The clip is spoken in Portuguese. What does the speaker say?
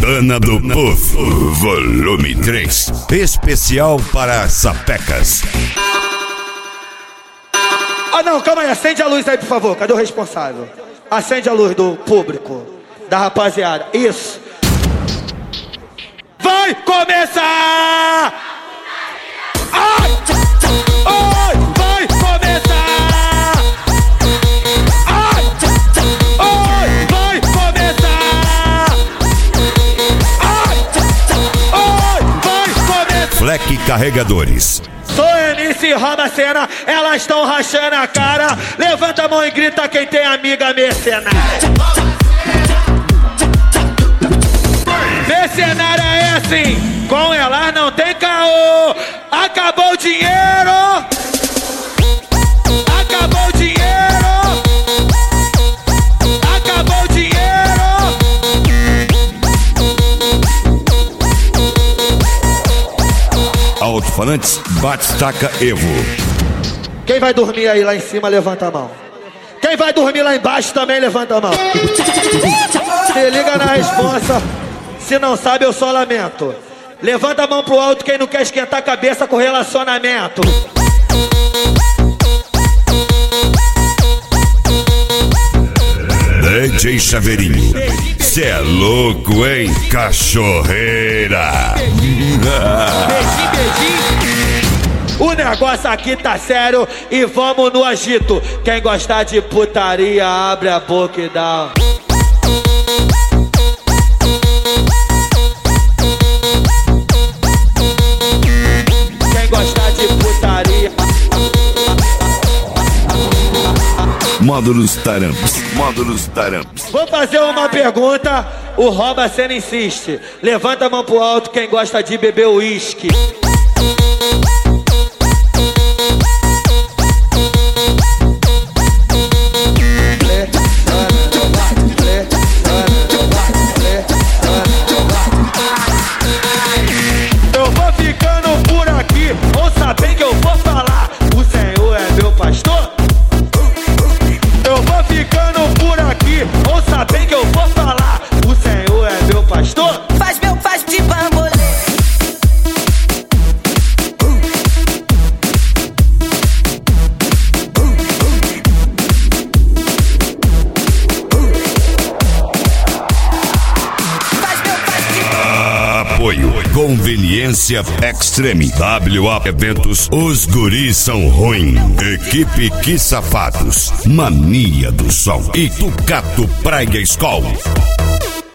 Santana do Povo, volume 3, especial para sapecas. Ah não, calma aí, acende a luz aí por favor, cadê o responsável? Acende a luz do público, da rapaziada, isso. Vai começar! Ai! Oi! Vai começar! Ai! Oi! Vai começar! Ai! Oi! Vai começar! Fleck Carregadores. Sou MC Robacena, elas estão rachando a cara. Levanta a mão e grita quem tem amiga mercenária. Mercenária é assim, com elas não tem caô. Acabou o dinheiro. Acabou o dinheiro. Acabou o dinheiro. Alto-falantes Batistaca Evo. Quem vai dormir aí lá em cima, levanta a mão. Quem vai dormir lá embaixo também, levanta a mão. Se liga na responsa. Se não sabe, eu só lamento. Levanta a mão pro alto quem não quer esquentar a cabeça com relacionamento. DJ Chaveirinho. Cê é louco, hein, cachorreira? Beijinho, beijinho. O negócio aqui tá sério e vamos no agito. Quem gostar de putaria, abre a boca e dá. Quem gostar de putaria. Módulos Taramps. Módulos Taramps. Vou fazer uma pergunta, o Robacena insiste. Levanta a mão pro alto quem gosta de beber uísque. Eu vou ficando por aqui, ouça bem que eu vou falar. O Senhor é meu pastor. Eu vou ficando por aqui, ouça bem que eu vou falar. O Senhor é meu pastor. Faz de bambolê. Apoio Conveniência Extreme. WA Eventos. Os guris são ruim. Equipe Que Safados. Mania do Som. E Tucato Praia School.